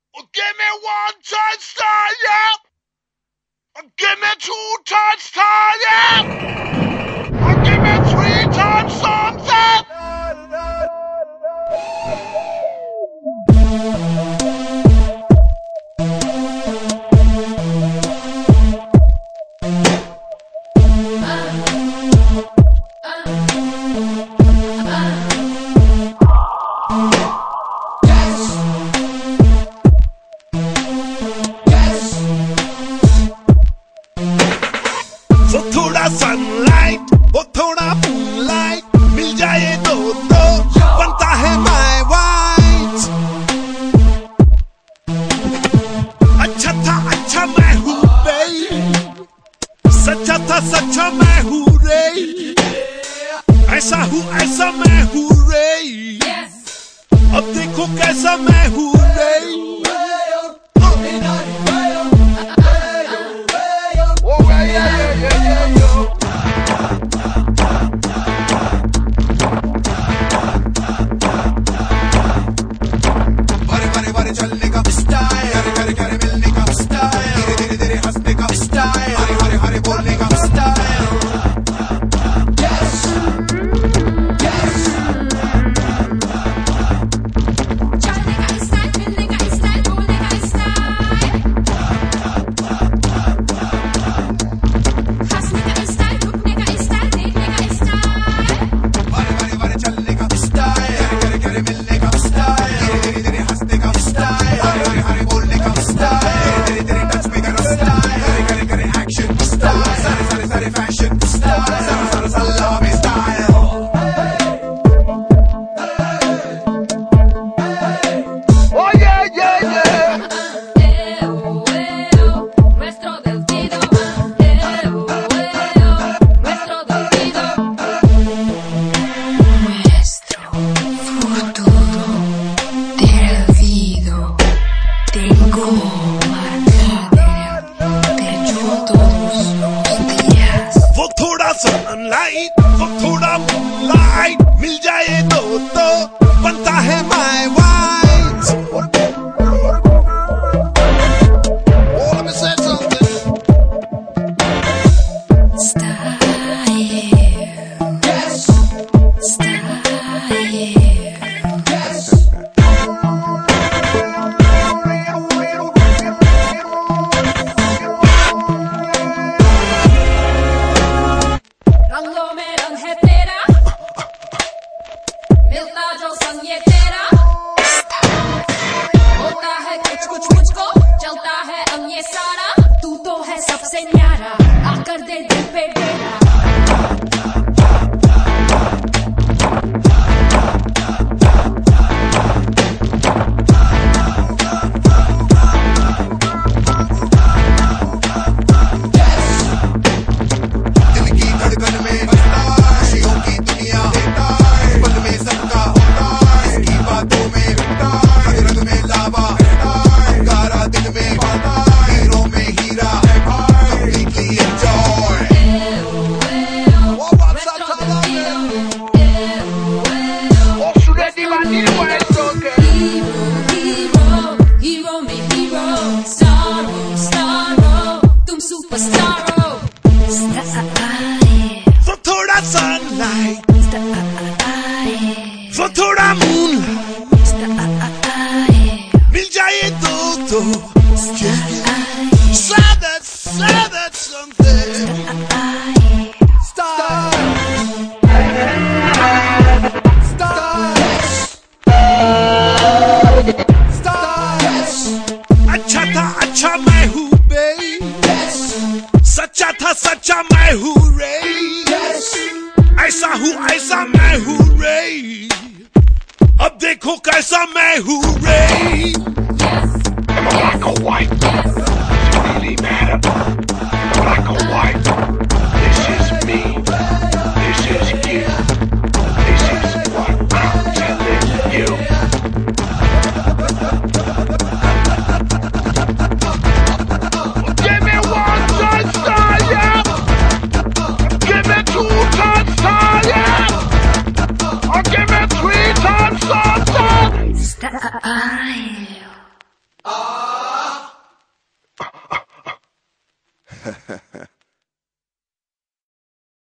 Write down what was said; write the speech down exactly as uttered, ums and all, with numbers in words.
Give me one touchdown, yeah. Give me two touchdowns, yeah. Give me three touchdowns, yeah. वो थोड़ा sunlight वो थोड़ा moonlight मिल जाए तो तो बनता है माय वाइट। अच्छा था अच्छा मैं हूँ बे, सच्चा था सच्चा मैं हूँ रे, ऐसा हूँ ऐसा मैं हूँ रे, अब देखो कैसा मैं हूँ रे। चलने का स्टाइल, हरे हरे हरे मिलने का स्टाइल, धीरे धीरे धीरे हंसने का स्टाइल, हरे हरे हरे बोलने का स्टाइल। Yes, yes। चलने का स्टाइल, मिलने का स्टाइल, बोलने का स्टाइल, हंसने का स्टाइल, रुकने का स्टाइल, देखने का स्टाइल, हरे हरे हरे चलने का स्टाइल, हरे हरे हरे मिलने का स्टाइल, धीरे धीरे धीरे हंसने का स्टाइल, हरे हरे हरे बोलने का स्टाइल, धीरे धीरे टच में करो स्टाइल, हरे हरे हरे एक्शन स्टाइल, सारे सारे सारे फैशन स्टाइल, सारा सारा सल्ला में style. Oh yeah, yeah, yeah. Nuestro destino, nuestro destino, nuestro futuro debido. Tengo वो थोड़ा सनलाइट वो थोड़ा मूनलाइट मिल जाए तो तो बनता है my white. Oh, let me say something. Style, Yes, style, yes. रंगों में रंग है तेरा, मिलता जो संग ये तेरा, होता है कुछ कुछ मुझको, चलता है अंग ये सारा, तू तो है सबसे न्यारा, आकर दे दिल पे डेरा। दिल की धड़कन में बजता खुशियों की दुनिया देता है, पल में सबका होता है, इसकी बातों में बिकता है, रंग में लावा रहता है, गारा दिल में पाता है, हीरो में हीरा है भाई, completely enjoy। Nuestro destino, Oh, Suredi Vanille, why it's okay. hero, hero, hero में hero, star, star, तुम superstar, वो थोड़ा सनलाइट वो थोड़ा मूनलाइट मिल जाए तो तो say that say that something style style style। अच्छा था अच्छा मैं हूँ बे, सच्चा था सच्चा मैं हूँ रे, ऐसा हूँ ऐसा मैं हूँ रे, अब देखो कैसा मैं हूँ रे। Black or white, does it really matter? Black or white, this is me, this is you, this is what I'm telling you. Give me one touchdown, yeah. Give me two touchdowns, yeah. Or give me three touchdowns, yeah. style. Style.